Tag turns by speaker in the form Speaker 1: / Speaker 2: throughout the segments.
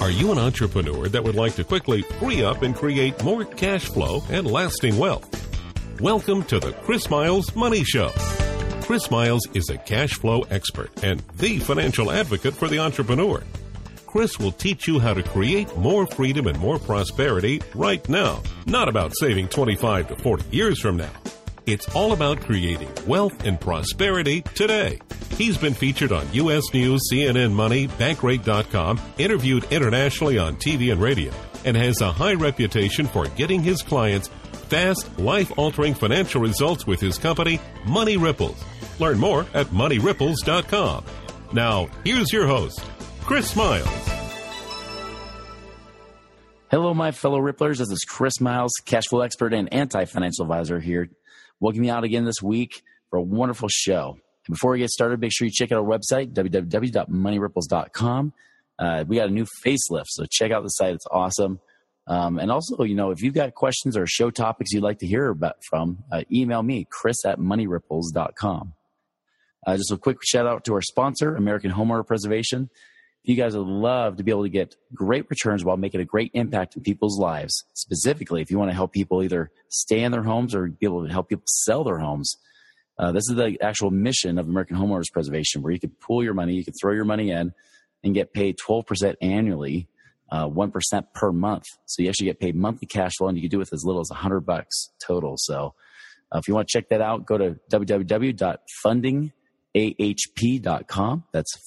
Speaker 1: Are you an entrepreneur that would like to quickly free up and create more cash flow and lasting wealth? Welcome to the Chris Miles Money Show. Chris Miles is a cash flow expert and the financial advocate for the entrepreneur. Chris will teach you how to create more freedom and more prosperity right now. Not about saving 25 to 40 years from now. It's all about creating wealth and prosperity today. He's been featured on U.S. News, CNN Money, Bankrate.com, interviewed internationally on TV and radio, and has a high reputation for getting his clients fast, life-altering financial results with his company, Money Ripples. Learn more at MoneyRipples.com. Now, here's your host, Chris Miles.
Speaker 2: Hello, my fellow Ripplers. This is Chris Miles, cash flow expert and anti-financial advisor here. Welcome you out again this week for a wonderful show. And before we get started, make sure you check out our website, www.moneyripples.com. We got a new facelift, so check out the site. It's awesome. And also, if you've got questions or show topics you'd like to hear about email me, chris@moneyripples.com. Just a quick shout out to our sponsor, American Homeowner Preservation. You guys would love to be able to get great returns while making a great impact in people's lives. Specifically, if you want to help people either stay in their homes or be able to help people sell their homes. This is the actual mission of American Homeowners Preservation, where you can pool your money, you can throw your money in and get paid 12% annually, 1% per month. So you actually get paid monthly cash flow, and you can do it with as little as $100 total. So if you want to check that out, go to www.fundingahp.com. That's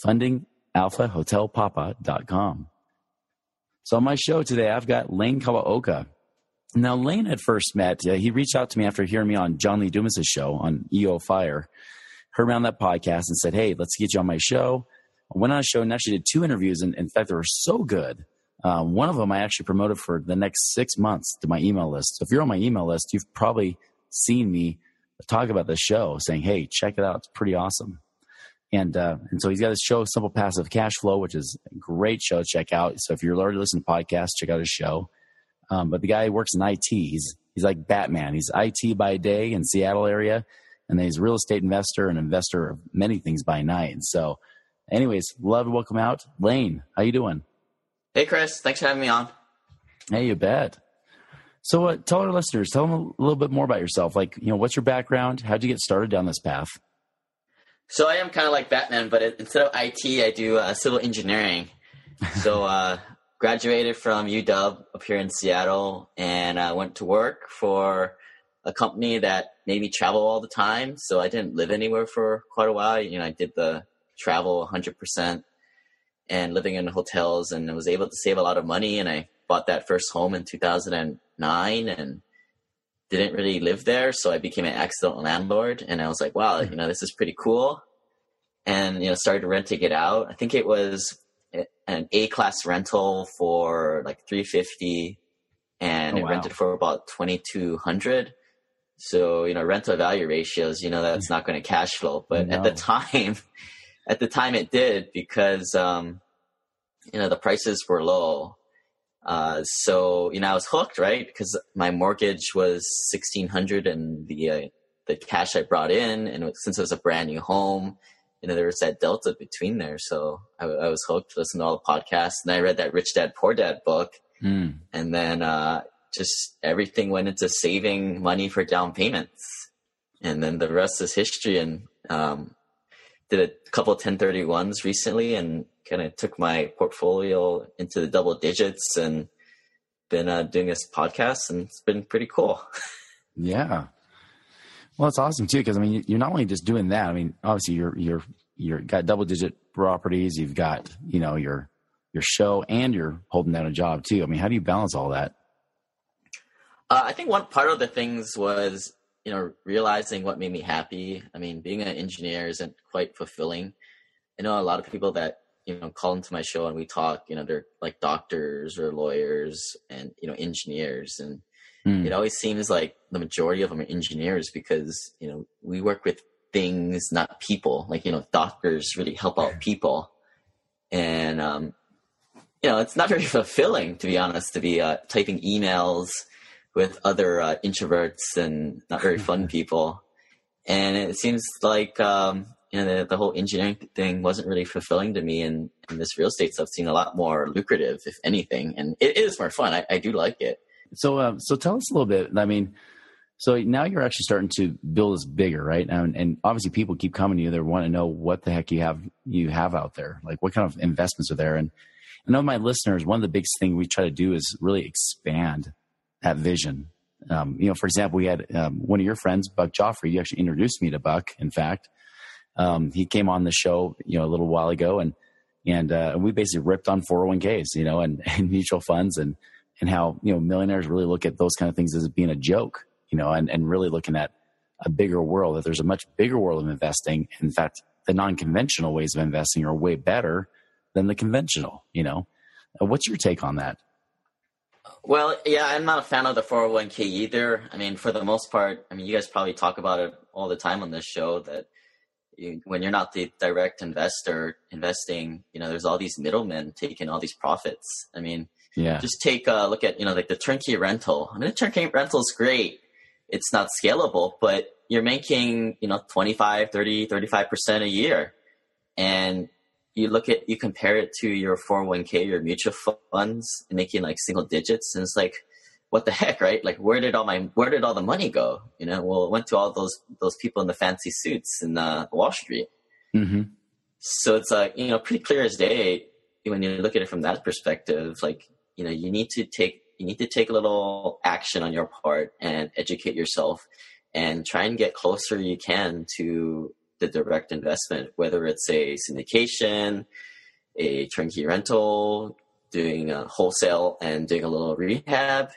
Speaker 2: fundingalphahotelpapa.com. So on my show today, I've got Lane Kawaoka. Now, Lane had first met, he reached out to me after hearing me on John Lee Dumas' show on EO Fire, heard me on that podcast and said, hey, let's get you on my show. I went on a show and actually did 2 interviews. And in fact, they were so good. One of them I actually promoted for the next 6 months to my email list. So if you're on my email list, you've probably seen me talk about this show saying, hey, check it out. It's pretty awesome. And so he's got his show, Simple Passive Cash Flow, which is a great show to check out. So if you're already listening to podcasts, check out his show. But the guy works in IT. He's like Batman. He's IT by day in Seattle area, and then he's a real estate investor and investor of many things by night. And so anyways, love to welcome out Lane. How you doing?
Speaker 3: Hey, Chris. Thanks for having me on.
Speaker 2: Hey, you bet. So tell our listeners, tell them a little bit more about yourself. Like, what's your background? How'd you get started down this path?
Speaker 3: So I am kind of like Batman, but instead of IT, I do civil engineering. So graduated from UW up here in Seattle, and I went to work for a company that made me travel all the time. So I didn't live anywhere for quite a while. I did the travel 100% and living in hotels, and I was able to save a lot of money. And I bought that first home in 2009 and didn't really live there. So I became an accidental landlord, and I was like, wow, this is pretty cool. And, started renting it out. I think it was an A-class rental for like $350, and it rented for about $2,200. So, rental value ratios, that's not going to cash flow. But at the time it did, because, the prices were low. So, I was hooked, right? Because my mortgage was $1,600, and the cash I brought in, and since it was a brand new home, there was that delta between there. So I was hooked, listened to all the podcasts, and I read that Rich Dad, Poor Dad book. And then just everything went into saving money for down payments. And then the rest is history. And did a couple of 1031s recently, and kind of took my portfolio into the double digits, and been doing this podcast, and it's been pretty cool.
Speaker 2: Yeah. Well, it's awesome too, because you're not only just doing that. Obviously you're got double digit properties. You've got your show, and you're holding down a job too. How do you balance all that?
Speaker 3: I think one part of the things was realizing what made me happy. Being an engineer isn't quite fulfilling. I know a lot of people that call into my show and we talk. They're like doctors or lawyers and engineers, and it always seems like the majority of them are engineers, because, we work with things, not people. Like, doctors really help out people. And, it's not very fulfilling, to be honest, to be typing emails with other introverts and not very fun people. And it seems like, the whole engineering thing wasn't really fulfilling to me. And and this real estate stuff seemed a lot more lucrative, if anything. And it is more fun. I do like it.
Speaker 2: So tell us a little bit. I mean, so now you're actually starting to build this bigger, right? And obviously people keep coming to you. They want to know what the heck you have out there. Like what kind of investments are there? And I know my listeners, one of the biggest things we try to do is really expand that vision. For example, we had one of your friends, Buck Joffrey. You actually introduced me to Buck, in fact. He came on the show, a little while ago, and we basically ripped on 401ks, and mutual funds and how, millionaires really look at those kind of things as being a joke, and really looking at a bigger world, that there's a much bigger world of investing. In fact, the non-conventional ways of investing are way better than the conventional, What's your take on that?
Speaker 3: Well, yeah, I'm not a fan of the 401k either. I mean, for the most part, you guys probably talk about it all the time on this show that when you're not the direct investor investing, there's all these middlemen taking all these profits. I mean,
Speaker 2: yeah,
Speaker 3: just take a look at, like the turnkey rental. I mean, the turnkey rental is great. It's not scalable, but you're making, 25, 30, 35% a year. And you compare it to your 401k, your mutual funds, making like single digits. And it's like, what the heck, right? Like, where did all the money go? Well, it went to all those people in the fancy suits in Wall Street.
Speaker 2: Mm-hmm.
Speaker 3: So it's pretty clear as day when you look at it from that perspective. Like, you need to take a little action on your part and educate yourself and try and get closer you can to the direct investment, whether it's a syndication, a turnkey rental, doing a wholesale and doing a little rehab.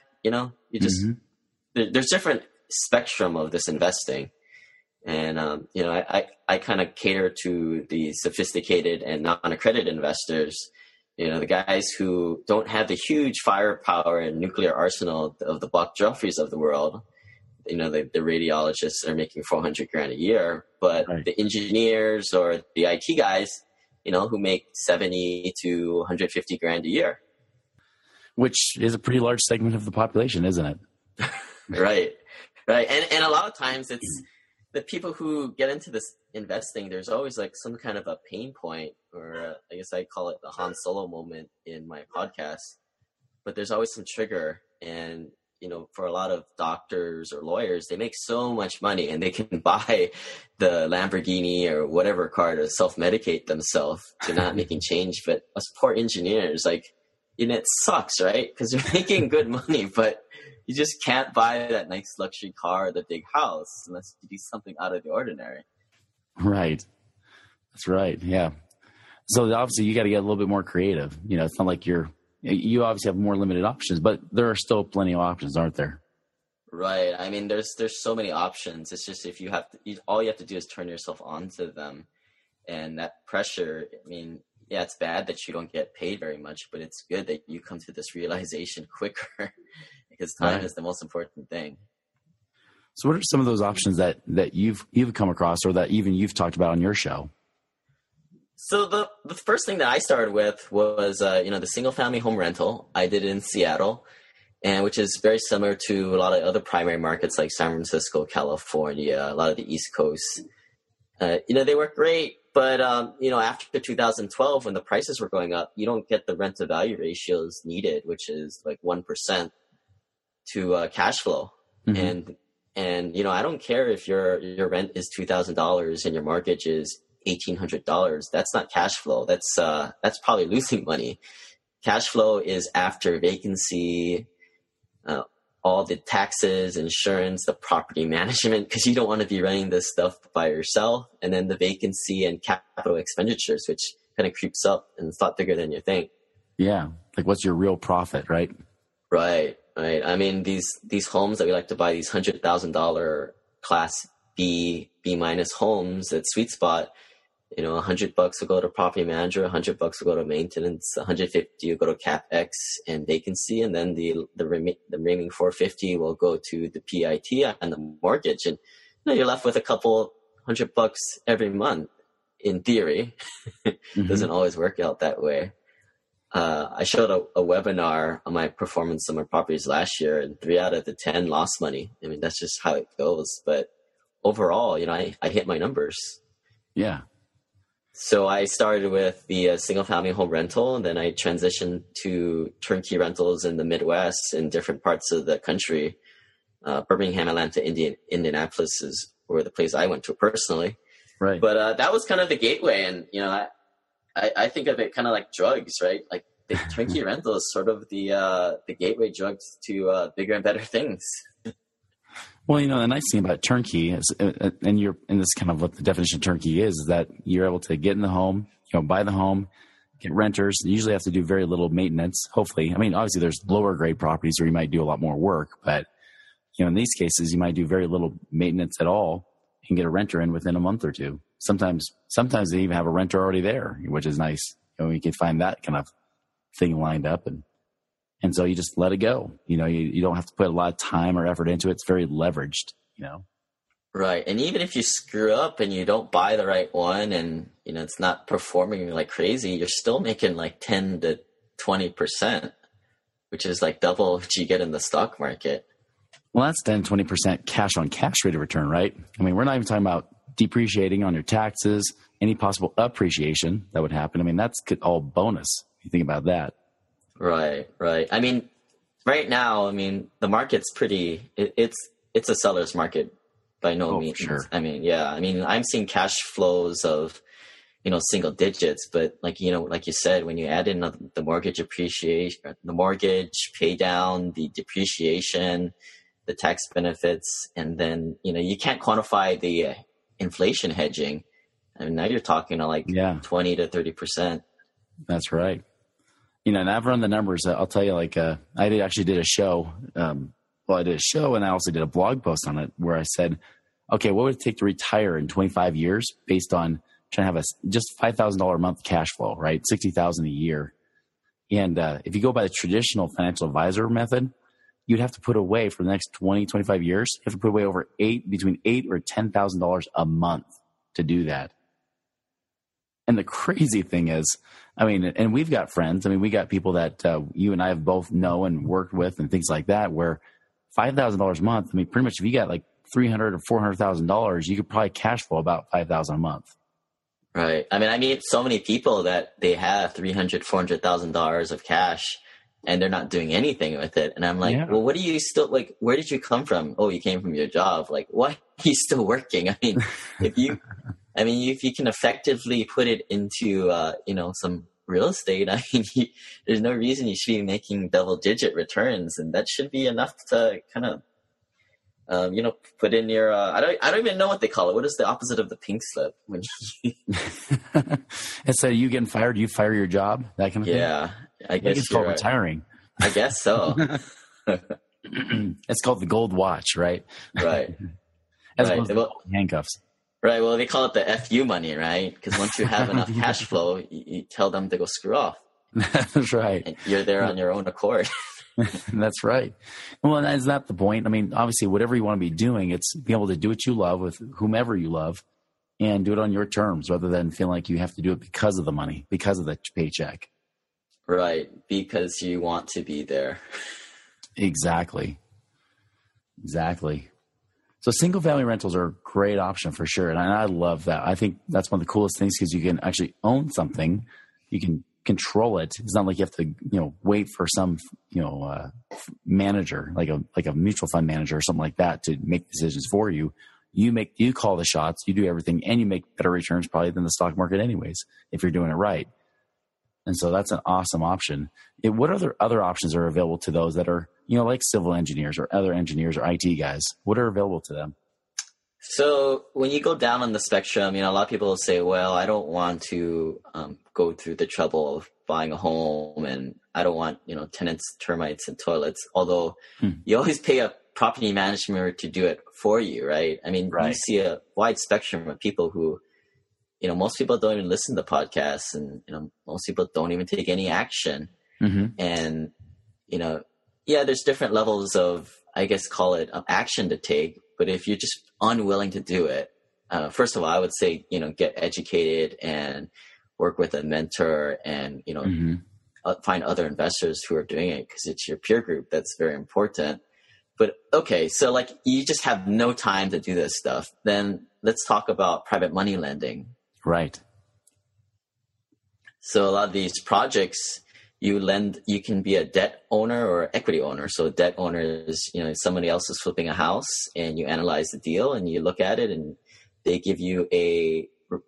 Speaker 3: There's different spectrum of this investing. And, I kind of cater to the sophisticated and non-accredited investors, the guys who don't have the huge firepower and nuclear arsenal of the Buck Joffreys of the world. The radiologists are making $400,000 a year, but right. The engineers or the IT guys, who make $70 to $150,000 a year.
Speaker 2: Which is a pretty large segment of the population, isn't it?
Speaker 3: Right. And a lot of times it's the people who get into this investing, there's always like some kind of a pain point, or I guess I call it the Han Solo moment in my podcast, but there's always some trigger. And, for a lot of doctors or lawyers, they make so much money and they can buy the Lamborghini or whatever car to self-medicate themselves to not making change. But us poor engineers, like, it sucks, right? Because you're making good money, but you just can't buy that nice luxury car or the big house unless you do something out of the ordinary.
Speaker 2: Right. That's right. Yeah. So obviously you got to get a little bit more creative. It's not like you obviously have more limited options, but there are still plenty of options, aren't there?
Speaker 3: Right. I mean, there's so many options. It's just all you have to do is turn yourself onto them. And that pressure, yeah, it's bad that you don't get paid very much, but it's good that you come to this realization quicker because time is the most important thing.
Speaker 2: So what are some of those options that you've come across or that even you've talked about on your show?
Speaker 3: So the first thing that I started with was, the single family home rental. I did it in Seattle, and which is very similar to a lot of other primary markets like San Francisco, California, a lot of the East Coast. They work great. But, after 2012, when the prices were going up, you don't get the rent to value ratios needed, which is like 1% to cash flow. Mm-hmm. And, I don't care if your rent is $2,000 and your mortgage is $1,800. That's not cash flow. That's probably losing money. Cash flow is after vacancy, all the taxes, insurance, the property management, because you don't want to be running this stuff by yourself. And then the vacancy and capital expenditures, which kind of creeps up and it's a lot bigger than you think.
Speaker 2: Yeah. Like what's your real profit, right?
Speaker 3: Right. I mean, these homes that we like to buy, these $100,000 class B minus homes at Sweet Spot, $100 will go to property manager, $100 will go to maintenance, $150 will go to CapEx and vacancy, and then the remaining $450 will go to the PIT and the mortgage, and you're left with a couple $100 every month. In theory, mm-hmm. Doesn't always work out that way. I showed a webinar on my performance on my properties last year, and 3 out of the 10 lost money. I mean, that's just how it goes. But overall, I hit my numbers.
Speaker 2: Yeah.
Speaker 3: So I started with the single family home rental, and then I transitioned to turnkey rentals in the Midwest in different parts of the country. Birmingham, Atlanta, Indianapolis were the place I went to personally.
Speaker 2: Right.
Speaker 3: But that was kind of the gateway. And, I think of it kind of like drugs, right? Like the turnkey rental is sort of the gateway drugs to bigger and better things.
Speaker 2: Well, the nice thing about turnkey is, and this is kind of what the definition of turnkey is that you're able to get in the home, buy the home, get renters. You usually have to do very little maintenance, hopefully. I mean, obviously there's lower grade properties where you might do a lot more work, but in these cases, you might do very little maintenance at all and get a renter in within a month or two. Sometimes they even have a renter already there, which is nice. You can find that kind of thing lined up, and so you just let it go. You don't have to put a lot of time or effort into it. It's very leveraged.
Speaker 3: Right, and even if you screw up and you don't buy the right one, and it's not performing like crazy, you're still making like 10 to 20%, which is like double what you get in the stock market.
Speaker 2: Well, that's 10, 20% cash on cash rate of return, right? I mean, we're not even talking about depreciating on your taxes, any possible appreciation that would happen. I mean, that's all bonus. If you think about that.
Speaker 3: Right. I mean, right now, the market's it's a seller's market by no means.
Speaker 2: Sure.
Speaker 3: I mean, I'm seeing cash flows of, single digits, but like you said, when you add in the mortgage appreciation, the mortgage pay down, the depreciation, the tax benefits, and then, you can't quantify the inflation hedging. I mean, now you're talking to 20 to 30%.
Speaker 2: That's right. And I've run the numbers. I'll tell you, I actually did a show. I did a show and I also did a blog post on it where I said, okay, what would it take to retire in 25 years based on trying to have just $5,000 a month cash flow, right? $60,000 a year. And if you go by the traditional financial advisor method, you'd have to put away for the next 20, 25 years. You have to put away between $8,000 or $10,000 a month to do that. And the crazy thing is, and we've got friends. We got people that you and I have both know and worked with and things like that, where $5,000 a month. Pretty much if you got like $300,000 or $400,000, you could probably cash flow about $5,000 a month.
Speaker 3: Right. I meet so many people that they have $300,000, $400,000 of cash, and they're not doing anything with it. And I'm like, Well, what do you still like? Where did you come from? Oh, you came from your job. Like, why are you still working? If you can effectively put it into, some real estate, there's no reason you should be making double-digit returns, and that should be enough to kind of, put in your. I don't even know what they call it. What is the opposite of the pink slip? When
Speaker 2: and so you getting fired, you fire your job, that kind of thing.
Speaker 3: Yeah, I guess
Speaker 2: it's called retiring.
Speaker 3: I guess so.
Speaker 2: It's called the gold watch, right?
Speaker 3: Right.
Speaker 2: As opposed to handcuffs.
Speaker 3: Right. Well, they call it the FU money, right? Because once you have enough cash flow, you tell them to go screw off.
Speaker 2: That's right.
Speaker 3: And you're there on your own accord.
Speaker 2: That's right. Well, and is that the point? Obviously, whatever you want to be doing, it's being able to do what you love with whomever you love and do it on your terms rather than feeling like you have to do it because of the money, because of the paycheck.
Speaker 3: Right. Because you want to be there.
Speaker 2: Exactly. So single family rentals are a great option for sure. And I love that. I think that's one of the coolest things because you can actually own something. You can control it. It's not like you have to, wait for some, manager, like a mutual fund manager or something like that to make decisions for you. You call the shots, you do everything, and you make better returns probably than the stock market anyways, if you're doing it right. And so that's an awesome option. What other options are available to those that are, like civil engineers or other engineers or IT guys? What are available to them?
Speaker 3: So when you go down on the spectrum, a lot of people will say, well, I don't want to go through the trouble of buying a home, and I don't want, tenants, termites, and toilets. Although you always pay a property management to do it for you, right?
Speaker 2: Right.
Speaker 3: You see a wide spectrum of people who, most people don't even listen to podcasts, and, most people don't even take any action.
Speaker 2: Mm-hmm.
Speaker 3: And, there's different levels of, I guess, call it action to take. But if you're just unwilling to do it, first of all, I would say, get educated and work with a mentor and, find other investors who are doing it because it's your peer group that's very important. But okay, so like you just have no time to do this stuff. Then let's talk about private money lending.
Speaker 2: Right.
Speaker 3: So a lot of these projects, you can be a debt owner or equity owner. So a debt owner is, somebody else is flipping a house and you analyze the deal and you look at it and they give you a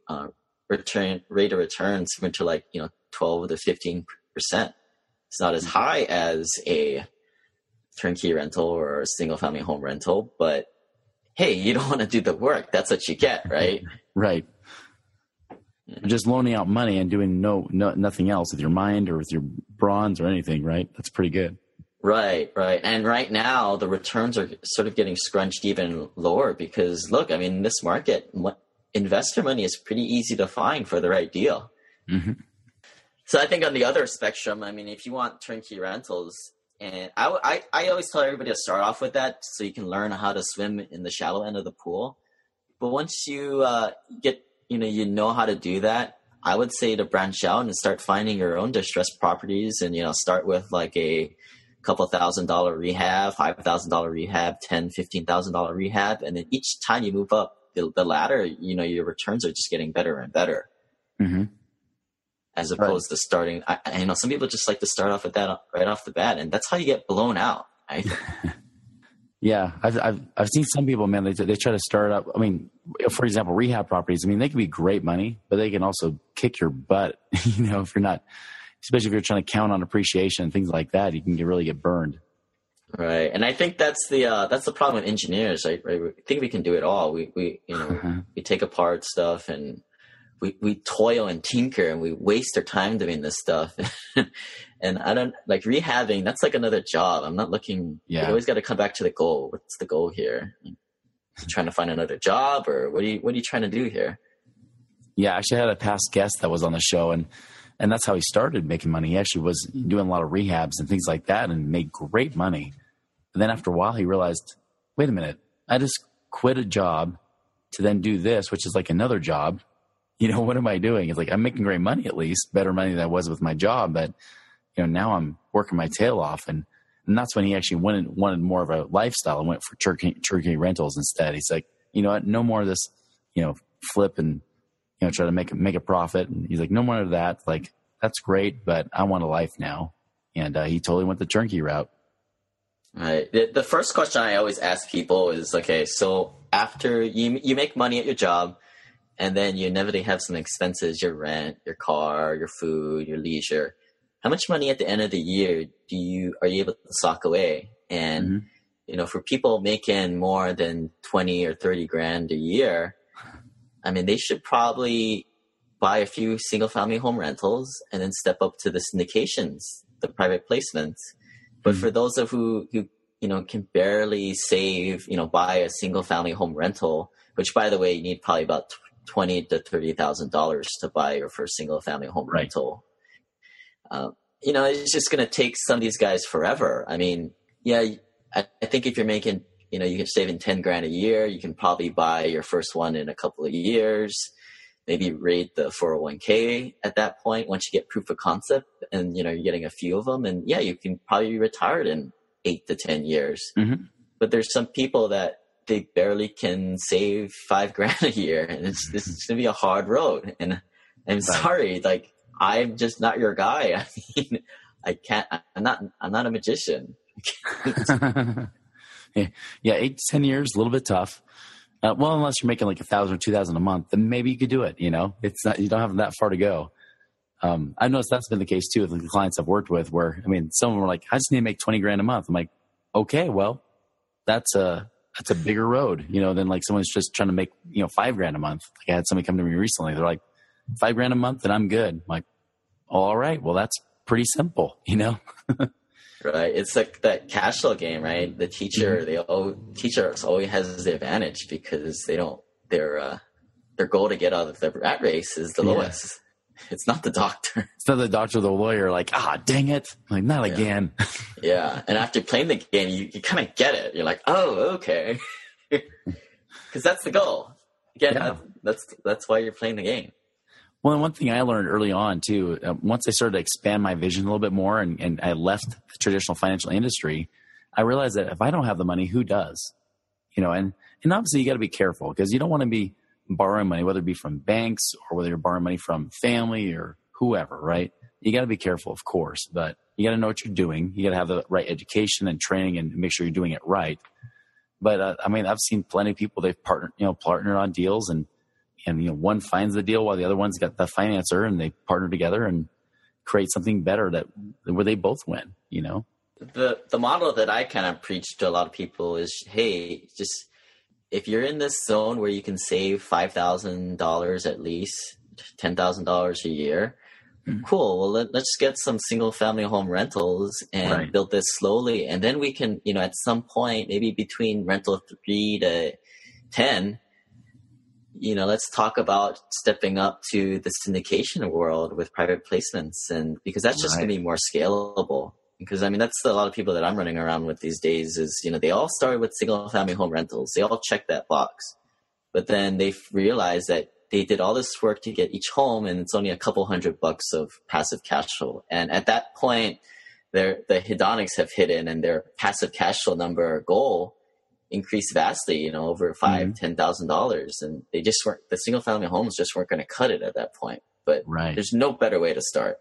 Speaker 3: rate of return similar to 12 to 15%. It's not as high as a turnkey rental or a single family home rental, but hey, you don't want to do the work. That's what you get, right?
Speaker 2: Right. Just loaning out money and doing nothing else with your mind or with your bronze or anything, right? That's pretty good.
Speaker 3: Right. And right now, the returns are sort of getting scrunched even lower because, look, I mean, this market, investor money is pretty easy to find for the right deal.
Speaker 2: Mm-hmm.
Speaker 3: So I think on the other spectrum, I mean, if you want turnkey rentals, and I always tell everybody to start off with that so you can learn how to swim in the shallow end of the pool. But once you get how to do that, I would say to branch out and start finding your own distressed properties and, start with like a couple $1,000 rehab, $5,000 rehab, $10,000, $15,000 rehab. And then each time you move up the ladder, your returns are just getting better and better.
Speaker 2: Mm-hmm.
Speaker 3: As opposed to starting, I know some people just like to start off with that right off the bat, and that's how you get blown out. Right?
Speaker 2: Yeah, I've seen some people, man. They try to start up. I mean, for example, rehab properties. I mean, they can be great money, but they can also kick your butt. If you're not, especially if you're trying to count on appreciation and things like that, you can really get burned.
Speaker 3: Right, and I think that's the problem with engineers. Right, we think we can do it all. We we take apart stuff and we toil and tinker and we waste our time doing this stuff. And I don't like rehabbing. That's like another job. I'm not looking.
Speaker 2: Yeah.
Speaker 3: You always got to come back to the goal. What's the goal here? Trying to find another job, or what are you trying to do here?
Speaker 2: Yeah, I actually had a past guest that was on the show, and that's how he started making money. He actually was doing a lot of rehabs and things like that, and made great money. And then after a while, he realized, wait a minute, I just quit a job to then do this, which is like another job. What am I doing? It's like, I'm making great money, at least better money than I was with my job. But, now I'm working my tail off. And that's when he actually wanted more of a lifestyle and went for turnkey rentals instead. He's like, you know what? No more of this, flip and, try to make a profit. And he's like, no more of that. Like, that's great, but I want a life now. And he totally went the turnkey route.
Speaker 3: Right. The first question I always ask people is, okay, so after you make money at your job, and then you inevitably have some expenses, your rent, your car, your food, your leisure. How much money at the end of the year are you able to sock away? And, for people making more than 20 or 30 grand a year, I mean, they should probably buy a few single family home rentals and then step up to the syndications, the private placements. But for those of who can barely save, buy a single family home rental, which by the way, you need probably about $20,000 to $30,000 to buy your first single family home rental. It's just going to take some of these guys forever. I mean, yeah, I think if you're making, you can save in 10 grand a year, you can probably buy your first one in a couple of years, maybe rate the 401k at that point once you get proof of concept and, you're getting a few of them. And yeah, you can probably be retired in 8 to 10 years. Mm-hmm. But there's some people that they barely can save $5 grand a year, and this is going to be a hard road. And I'm sorry, like, I'm just not your guy. I mean, I'm not a magician.
Speaker 2: Yeah, 8 to 10 years, a little bit tough. Well, unless you're making like $1,000 or $2,000 a month, then maybe you could do it. It's not, you don't have that far to go. I've noticed that's been the case too with the clients I've worked with, where, I mean, some of them were like, I just need to make 20 grand a month. I'm like, okay, well, that's a bigger road, than like someone's just trying to make, $5 grand a month. Like I had somebody come to me recently. They're like, $5 grand a month and I'm good. I'm like, all right, well, that's pretty simple,
Speaker 3: Right. It's like that cash flow game, right? The teacher, teachers always has the advantage because their goal to get out of the rat race is the lowest. It's not the doctor.
Speaker 2: It's not the doctor or the lawyer like, dang it. I'm like, not again.
Speaker 3: Yeah. And after playing the game, you kind of get it. You're like, oh, okay. Because that's the goal. Again, that's why you're playing the game.
Speaker 2: Well, and one thing I learned early on too, once I started to expand my vision a little bit more and I left the traditional financial industry, I realized that if I don't have the money, who does? And obviously you got to be careful because you don't want to be borrowing money, whether it be from banks or whether you're borrowing money from family or whoever, right? You got to be careful, of course, but you got to know what you're doing. You got to have the right education and training and make sure you're doing it right. But I mean, I've seen plenty of people, they've partnered on deals and one finds the deal while the other one's got the financer, and they partner together and create something better where they both win,
Speaker 3: The model that I kind of preach to a lot of people is, hey, just if you're in this zone where you can save $5,000 at least, $10,000 a year, cool. Well, let's get some single family home rentals and build this slowly. And then we can, at some point, maybe between rental 3 to 10, let's talk about stepping up to the syndication world with private placements. And because that's just going to be more scalable. Because that's a lot of people that I'm running around with these days is, they all started with single family home rentals. They all check that box, but then they realized that they did all this work to get each home, and it's only a couple $100 of passive cash flow. And at that point, the hedonics have hit in, and their passive cash flow number goal increased vastly, over $10,000. And they just weren't, the single family homes just weren't going to cut it at that point. But there's no better way to start.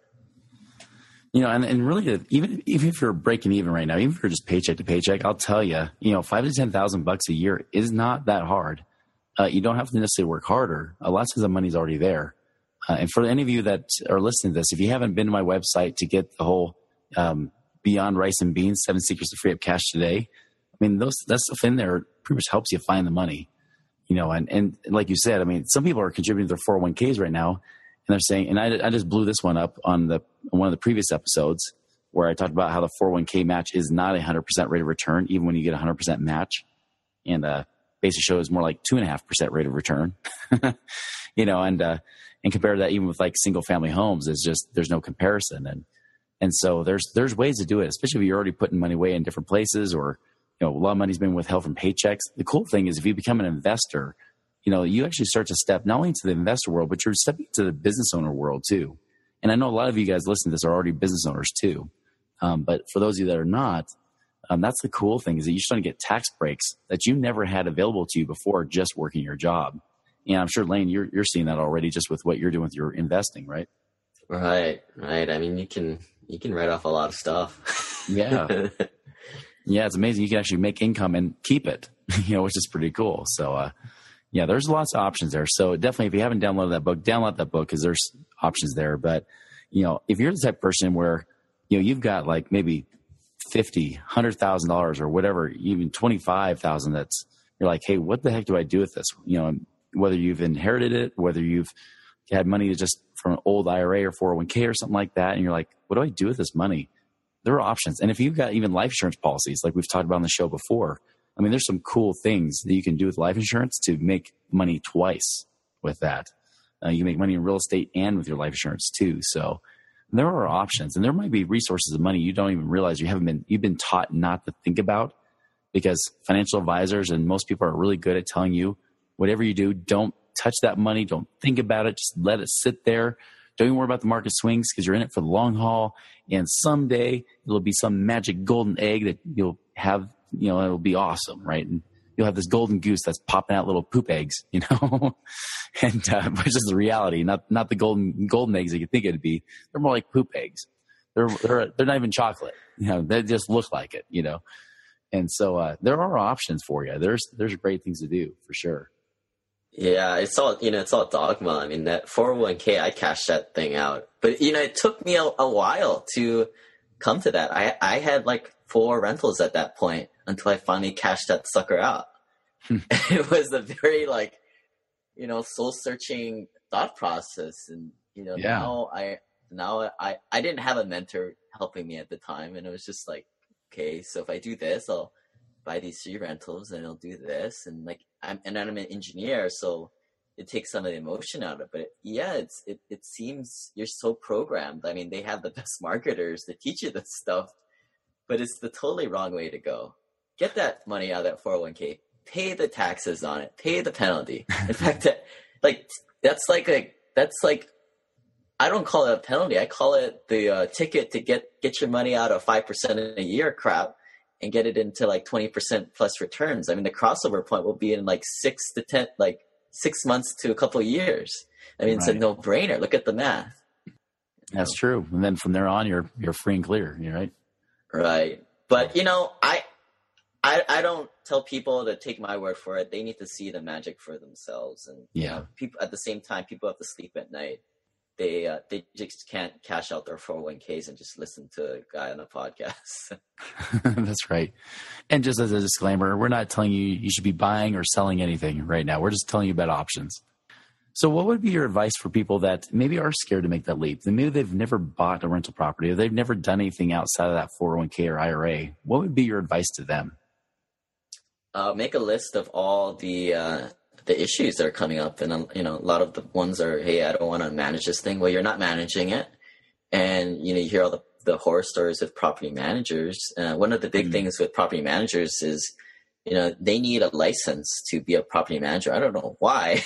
Speaker 2: And really, even if you're breaking even right now, even if you're just paycheck to paycheck, I'll tell you, $5,000 to $10,000 a year is not that hard. You don't have to necessarily work harder. Lots of the money's already there. And for any of you that are listening to this, if you haven't been to my website to get the whole Beyond Rice and Beans, 7 Secrets to Free Up Cash Today, that stuff in there pretty much helps you find the money. And like you said, some people are contributing to their 401ks right now, and they're saying, and I just blew this one up on one of the previous episodes where I talked about how the 401k match is not 100% rate of return, even when you get 100% match. And basically shows more like 2.5% rate of return, and compare that even with like single family homes, is just, there's no comparison. And so there's ways to do it, especially if you're already putting money away in different places, or, a lot of money's been withheld from paychecks. The cool thing is if you become an investor, you actually start to step not only into the investor world, but you're stepping into the business owner world too. And I know a lot of you guys listening to this are already business owners too. But for those of you that are not, that's the cool thing, is that you're starting to get tax breaks that you never had available to you before just working your job. And I'm sure, Lane, you're seeing that already just with what you're doing with your investing, right?
Speaker 3: Right. You can write off a lot of stuff.
Speaker 2: Yeah. Yeah, it's amazing. You can actually make income and keep it, which is pretty cool. So, there's lots of options there. So definitely, if you haven't downloaded that book, download that book, because there's options there. But, if you're the type of person where, you've got like maybe $50,000, $100,000 or whatever, even $25,000, that's, you're like, hey, what the heck do I do with this? Whether you've inherited it, whether you've had money just from an old IRA or 401k or something like that, and you're like, what do I do with this money? There are options. And if you've got even life insurance policies, like we've talked about on the show before, there's some cool things that you can do with life insurance to make money twice with that. You can make money in real estate and with your life insurance too. So there are options, and there might be resources of money you don't even realize you've been taught not to think about, because financial advisors and most people are really good at telling you, whatever you do, don't touch that money. Don't think about it. Just let it sit there. Don't even worry about the market swings, because you're in it for the long haul. And someday it'll be some magic golden egg that you'll have, it'll be awesome, right? And you'll have this golden goose that's popping out little poop eggs, and which is the reality, not the golden eggs that you think it'd be. They're more like poop eggs. They're not even chocolate, they just look like it, And so there are options for you. There's great things to do for sure.
Speaker 3: Yeah, it's all dogma. That 401k, I cashed that thing out, but it took me a while to come to that. I had like 4 rentals at that point until I finally cashed that sucker out. It was a very soul searching thought process, and now I didn't have a mentor helping me at the time, and it was just like, okay, so if I do this, I'll buy these 3 rentals, and I'll do this, and I'm an engineer, so it takes some of the emotion out of it. But it seems you're so programmed. They have the best marketers to teach you this stuff, but it's the totally wrong way to go. Get that money out of that 401k, pay the taxes on it, pay the penalty. In fact, that's like I don't call it a penalty. I call it the ticket to get your money out of 5% in a year crap and get it into 20% plus returns. The crossover point will be in 6 months to a couple of years. It's a no-brainer. Look at the math.
Speaker 2: That's true. And then from there on, you're free and clear. You're right.
Speaker 3: Right. But, I don't tell people to take my word for it. They need to see the magic for themselves. And people at the same time, people have to sleep at night. They just can't cash out their 401ks and just listen to a guy on a podcast.
Speaker 2: That's right. And just as a disclaimer, we're not telling you should be buying or selling anything right now. We're just telling you about options. So what would be your advice for people that maybe are scared to make that leap? Maybe they've never bought a rental property or they've never done anything outside of that 401k or IRA. What would be your advice to them?
Speaker 3: Make a list of all the issues that are coming up. And, a lot of the ones are, hey, I don't want to manage this thing. Well, you're not managing it. And, you hear all the horror stories with property managers. One of the big things with property managers is, they need a license to be a property manager. I don't know why,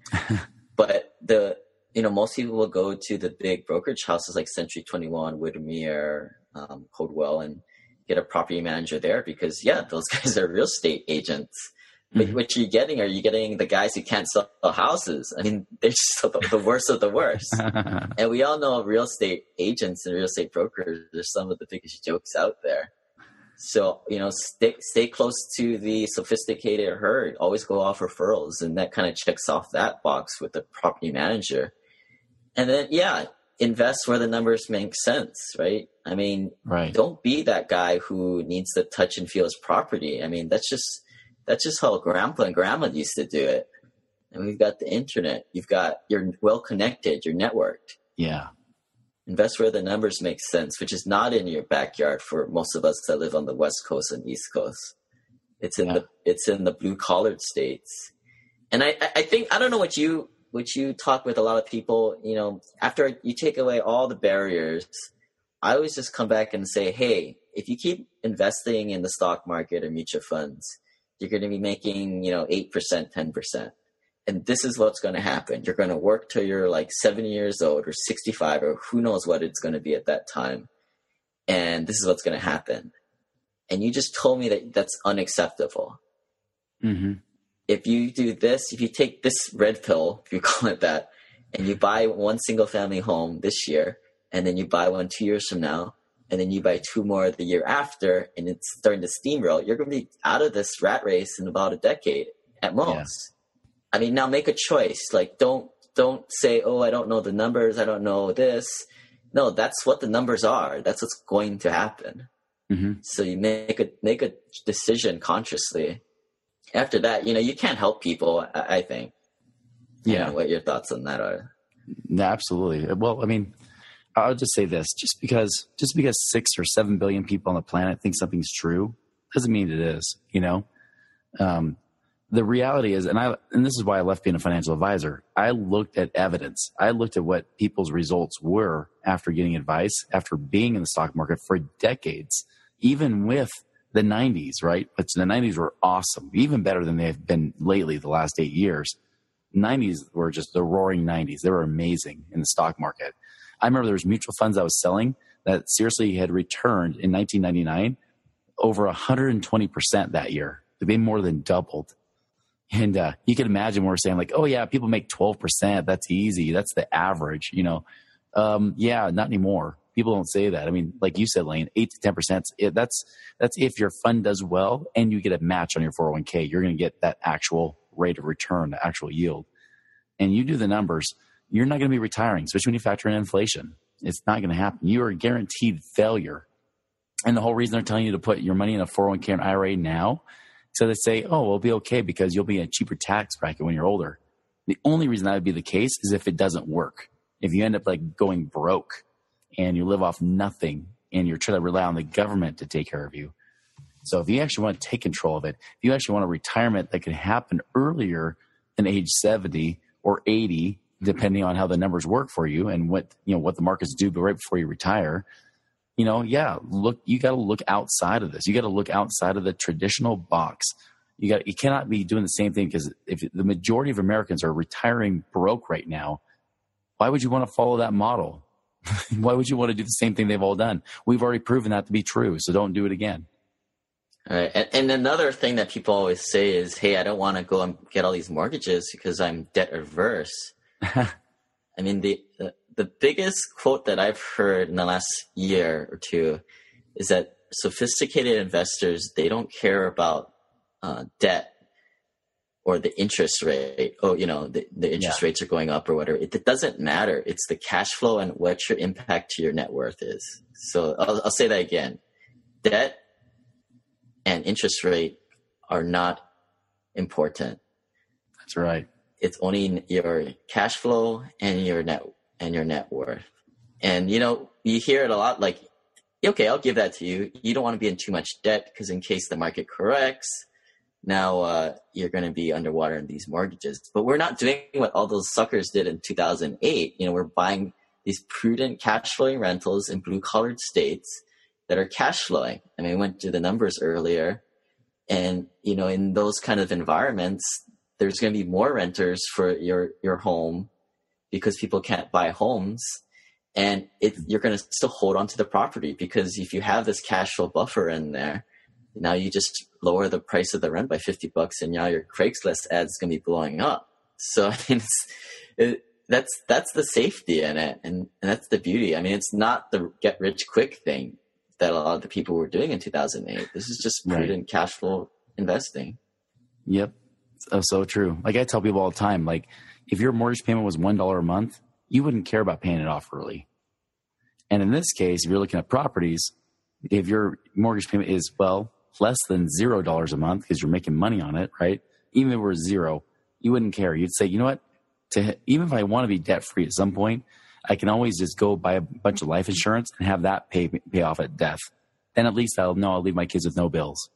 Speaker 3: but most people will go to the big brokerage houses like Century 21, Whittemere, Coldwell, and get a property manager there because, those guys are real estate agents. But what are you getting the guys who can't sell houses? I mean, they're just the worst of the worst. And we all know real estate agents and real estate brokers are some of the biggest jokes out there. So, stay close to the sophisticated herd. Always go off referrals. And that kind of checks off that box with the property manager. And then, invest where the numbers make sense, right? I mean, Don't be that guy who needs to touch and feel his property. I mean, that's just how grandpa and grandma used to do it. And we've got the internet. You're well connected. You're networked.
Speaker 2: Yeah.
Speaker 3: Invest where the numbers make sense, which is not in your backyard for most of us that live on the West Coast and East Coast. It's in the blue collared states. And I think, I don't know what you talk with a lot of people, after you take away all the barriers, I always just come back and say, hey, if you keep investing in the stock market or mutual funds, you're going to be making, 8%, 10%. And this is what's going to happen. You're going to work till you're like 70 years old or 65 or who knows what it's going to be at that time. And this is what's going to happen. And you just told me that that's unacceptable. Mm-hmm. If you do this, if you take this red pill, if you call it that, and you buy one single family home this year, and then you buy one 2 years from now, and then you buy two more the year after, and it's starting to steamroll, you're going to be out of this rat race in about a decade at most. Yeah. I mean, now make a choice. Like, don't say, oh, I don't know the numbers. I don't know this. No, that's what the numbers are. That's what's going to happen. Mm-hmm. So you make a decision consciously. After that, you can't help people, I think. I don't know what your thoughts on that are.
Speaker 2: No, absolutely. Well, I mean, I'll just say this: just because 6 or 7 billion people on the planet think something's true doesn't mean it is. The reality is, and this is why I left being a financial advisor. I looked at evidence. I looked at what people's results were after getting advice, after being in the stock market for decades, even with the 90s, right? But the 90s were awesome, even better than they've been lately the last 8 years. 90s were just the roaring 90s. They were amazing in the stock market. I remember there was mutual funds I was selling that seriously had returned in 1999 over 120% that year. They more than doubled. And you can imagine we're saying like, oh yeah, people make 12%. That's easy. That's the average, yeah, not anymore. People don't say that. I mean, like you said, Lane, 8 to 10%. That's if your fund does well and you get a match on your 401k, you're going to get that actual rate of return, the actual yield. And you do the numbers, you're not going to be retiring, especially when you factor in inflation. It's not going to happen. You are guaranteed failure. And the whole reason they're telling you to put your money in a 401k and IRA now, so they say, oh, it'll be okay because you'll be in a cheaper tax bracket when you're older. The only reason that would be the case is if it doesn't work. If you end up like going broke and you live off nothing and you're trying to rely on the government to take care of you. So if you actually want to take control of it, if you actually want a retirement that can happen earlier than age 70 or 80, depending on how the numbers work for you and what the markets do right before you retire, you got to look outside of this. You got to look outside of the traditional box. You cannot be doing the same thing, because if the majority of Americans are retiring broke right now, why would you want to follow that model? Why would you want to do the same thing they've all done? We've already proven that to be true, so don't do it again.
Speaker 3: All right. And another thing that people always say is, hey, I don't want to go and get all these mortgages because I'm debt averse. I mean, the the biggest quote that I've heard in the last year or two is that sophisticated investors, they don't care about debt or the interest rate. Oh, the interest rates are going up or whatever. It doesn't matter. It's the cash flow and what your impact to your net worth is. So I'll say that again. Debt and interest rate are not important.
Speaker 2: That's right.
Speaker 3: It's only your cash flow and your net worth. And you hear it a lot, like, okay, I'll give that to you. You don't want to be in too much debt because in case the market corrects, now you're going to be underwater in these mortgages. But we're not doing what all those suckers did in 2008. We're buying these prudent cash flowing rentals in blue collared states that are cash flowing. I mean, we went to the numbers earlier, and in those kind of environments, there's going to be more renters for your home because people can't buy homes, and you're going to still hold on to the property because if you have this cash flow buffer in there, now you just lower the price of the rent by $50 and now your Craigslist ad is going to be blowing up. So I mean, that's the safety in it, and that's the beauty. I mean, it's not the get rich quick thing that a lot of the people were doing in 2008. This is just prudent cash flow investing.
Speaker 2: Yep. So true. Like I tell people all the time, like if your mortgage payment was $1 a month, you wouldn't care about paying it off early. And in this case, if you're looking at properties, if your mortgage payment is, less than $0 a month because you're making money on it, right? Even if it were zero, you wouldn't care. You'd say, you know what? Even if I want to be debt free at some point, I can always just go buy a bunch of life insurance and have that pay off at death. Then at least I'll know I'll leave my kids with no bills.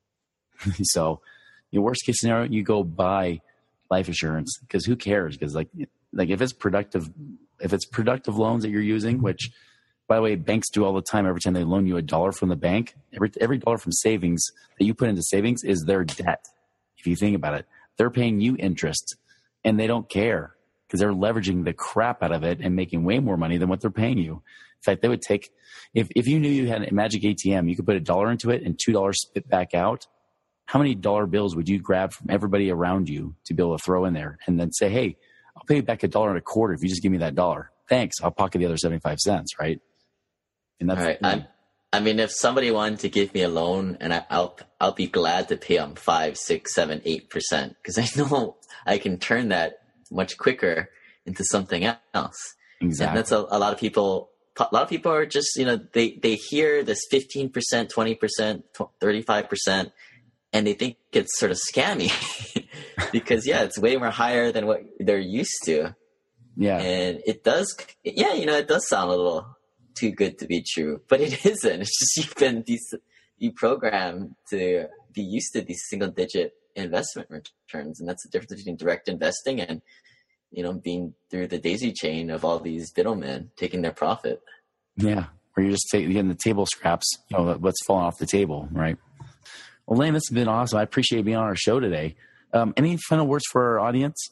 Speaker 2: So, worst case scenario, you go buy life insurance because who cares? Because like if it's productive loans that you're using, which by the way, banks do all the time. Every time they loan you $1 from the bank, every dollar from savings that you put into savings is their debt. If you think about it, they're paying you interest and they don't care because they're leveraging the crap out of it and making way more money than what they're paying you. In fact, they would take, if you knew you had a magic ATM, you could put $1 into it and $2 spit back out. How many dollar bills would you grab from everybody around you to be able to throw in there and then say, hey, I'll pay you back $1.25 if you just give me that $1. Thanks. I'll pocket the other 75 cents, right? And that's
Speaker 3: right. I mean, if somebody wanted to give me a loan, and I'll be glad to pay them 5, 6, 7, 8% because I know I can turn that much quicker into something else.
Speaker 2: Exactly.
Speaker 3: And that's a lot of people. A lot of people are just they hear this 15%, 20%, 35%, and they think it's sort of scammy because it's way more higher than what they're used to.
Speaker 2: Yeah,
Speaker 3: and it does. Yeah, it does sound a little too good to be true, but it isn't. It's just you programmed to be used to these single digit investment returns, and that's the difference between direct investing and being through the daisy chain of all these middlemen taking their profit.
Speaker 2: Yeah, or you're just getting the table scraps, what's falling off the table, right? Well, Lane, this has been awesome. I appreciate being on our show today. Any final words for our audience?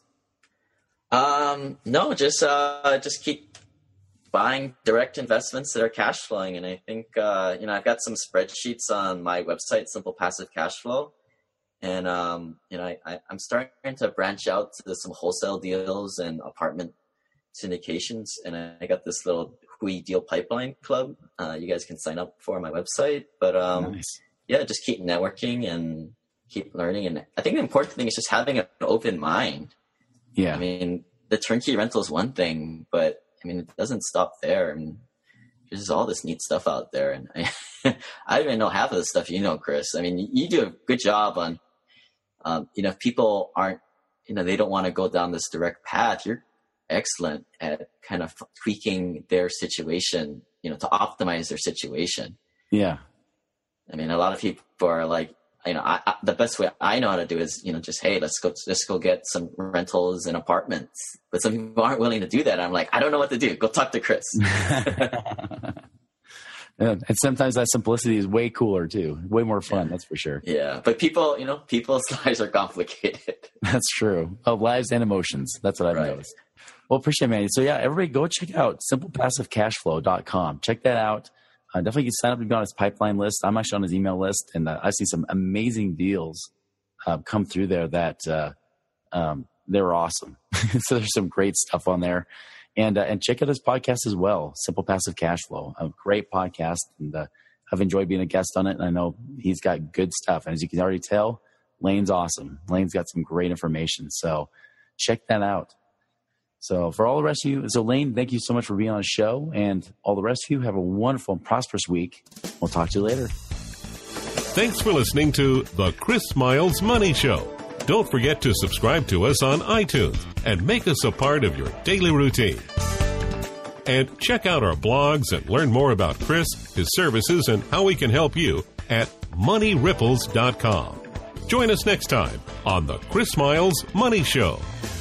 Speaker 3: No, just keep buying direct investments that are cash flowing. And I think, I've got some spreadsheets on my website, Simple Passive Cash Flow. And, I'm starting to branch out to some wholesale deals and apartment syndications. And I got this little Hui Deal Pipeline Club. You guys can sign up for on my website. But,
Speaker 2: nice.
Speaker 3: Just keep networking and keep learning. And I think the important thing is just having an open mind.
Speaker 2: Yeah.
Speaker 3: I mean, the turnkey rental is one thing, but it doesn't stop there. I mean, there's all this neat stuff out there. And I don't even know half of the stuff Chris. I mean, you do a good job on, if people aren't, they don't want to go down this direct path, you're excellent at kind of tweaking their situation, to optimize their situation.
Speaker 2: Yeah.
Speaker 3: I mean, a lot of people are like, the best way I know how to do is, just, hey, let's go get some rentals and apartments. But some people aren't willing to do that. I'm like, I don't know what to do. Go talk to Chris.
Speaker 2: And sometimes that simplicity is way cooler too. Way more fun. That's for sure.
Speaker 3: Yeah. But people, people's lives are complicated.
Speaker 2: That's true. Oh, lives and emotions. That's what I've noticed. Well, appreciate it, man. So everybody go check out simplepassivecashflow.com. Check that out. Definitely sign up to be on his pipeline list. I'm actually on his email list, and I see some amazing deals come through there that they're awesome. So there's some great stuff on there. And check out his podcast as well, Simple Passive Cash Flow, a great podcast. And I've enjoyed being a guest on it. And I know he's got good stuff. And as you can already tell, Lane's awesome. Lane's got some great information. So check that out. So for all the rest of you, so Lane, thank you so much for being on the show. And all the rest of you, have a wonderful and prosperous week. We'll talk to you later.
Speaker 1: Thanks for listening to The Chris Miles Money Show. Don't forget to subscribe to us on iTunes and make us a part of your daily routine. And check out our blogs and learn more about Chris, his services, and how we can help you at moneyripples.com. Join us next time on The Chris Miles Money Show.